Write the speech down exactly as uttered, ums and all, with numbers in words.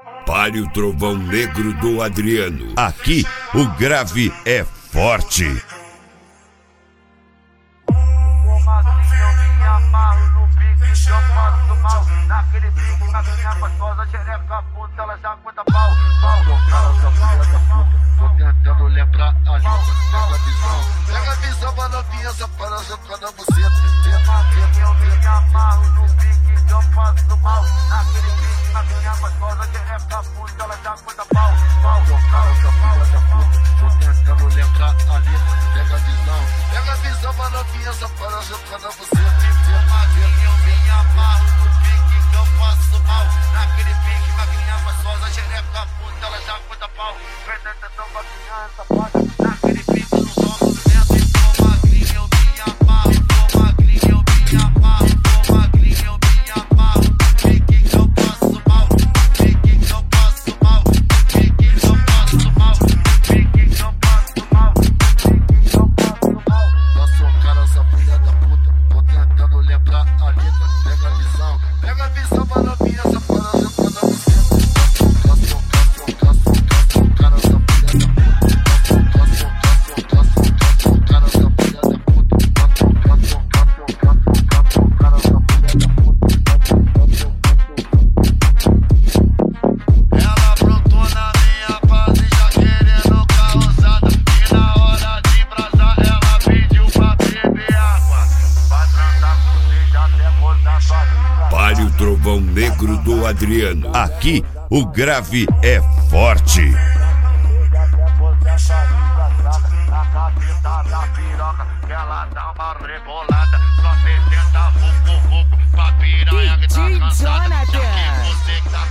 Pare o trovão negro do Adriano. Aqui o grave é forte. Como assim eu me amarro no pique, eu faço mal. Naquele pique, na minha gostosa, xereca puta, ela já conta pau, pau. Cara, essa filha da puta, tô tentando lembrar a letra. Pega a visão, pega a visão pra novinha, essa para jogando a buceta. Eu me amarro no pique, eu faço mal. Naquele pique, na minha gostosa, xereca puta, ela já conta pau, pau. Cara, essa filha da puta, tô tentando lembrar a letra. Pega a visão, pega a visão pra novinha, essa para jogando a buceta. Eu me amarro no pique, eu faço mal. Naquele pique, magrinha gostosa, xereca puta, ela já conta pau. Vem tentando magrinha, essa foda. Naquele pique, no som do vento. Tô magrinha, eu me amarro. Tô magrinha, eu me amarro. Tô magrinha, eu me amarro. Pique que eu faço mal. Pique que eu faço mal. Pique que eu faço mal. Pique que eu faço mal. Pique que eu faço mal. Eu sou um cara, essa filha da puta. Tô tentando lembrar a letra. Pega a visão, pega a visão pra novinha, essa para jogando a buceta. Pare o trovão negro do Adriano. Aqui o grave é forte. Ela dá uma rebolada, só sessenta vucu vucu pra piranha que tá cansada. Já que você que tá